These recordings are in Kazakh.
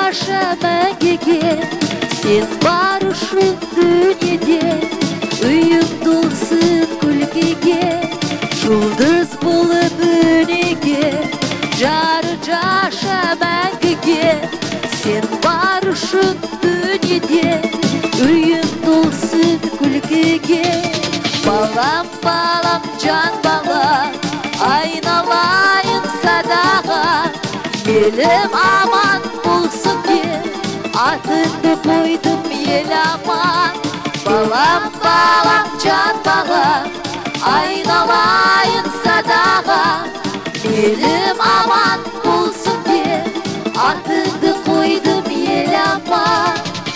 жаша мәңгіге, сен бар үшін дүниеде, үйім толсын күлкіге, жұлдыз болып өнеге, жары жаша мәңгіге, сен бар үшін дүниеде, үйім толсын күлкіге. Балам, балам, жан балам, айналайын садаға, елім аман болсын деп, атыңды қойдым ел аман. Балам, балам, жан балам, айналайын садаға, елім аман болсын деп, атыңды қойдым ел аман.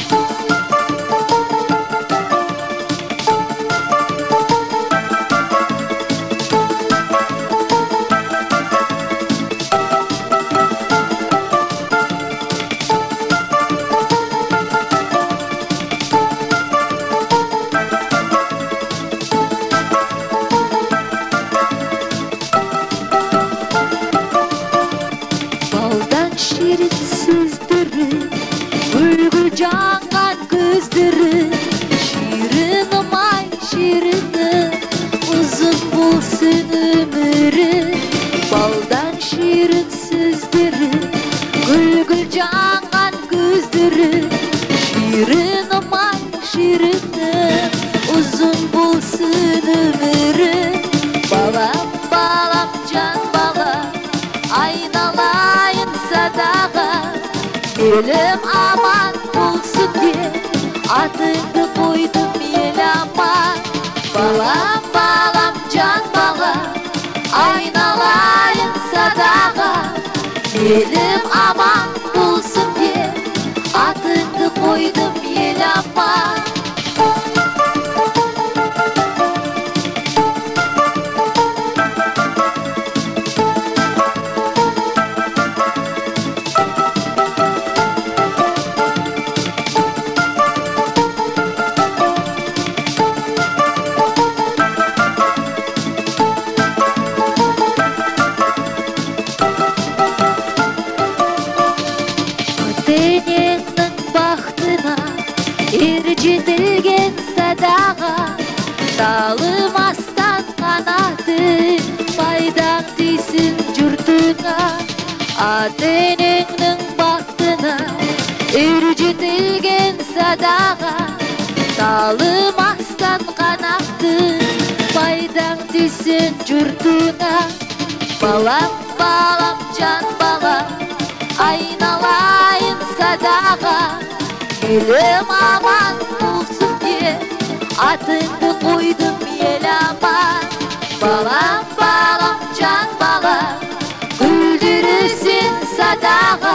Şirin sözdürü, gül jangan gözdürü, şirinim ay şirinim, uzun bulsun ömürü. Baldan şirin sözdürü, gül jangan gözdürü, şirinim ay şirinim, uzun bulsun ömürü. Balam, balam, can balam, aynalayın sadağa, елім аман болсын деп, атыңды қойдым ел аман. Балам, балам, жан балам, айналайын садаға, елім аман болсын деп, атыңды қойдым ел аман. Денеңнің бақтына ер жетілген садаға, талымастан қанатың пайдаң тисін жұртыңа. Денеңнің бақтына ер жетілген садаға, талымастан қанатың пайдаң тисін жұртыңа. Балам, балам, жан балам, айналайын садаға, елім аман болсын деп, атыңды қойдым ел аман. Балам, балам, жан балам, күлдірісін садаға,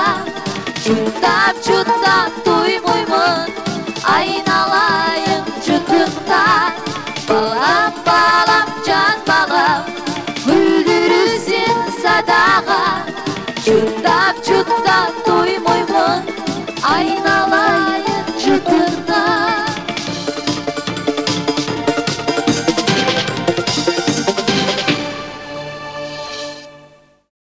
жұттап тоймоймын, айналайын жұтыңнан. Балам, балам, жан балам, күлдірісін садаға, жұттап тоймоймын, айналайын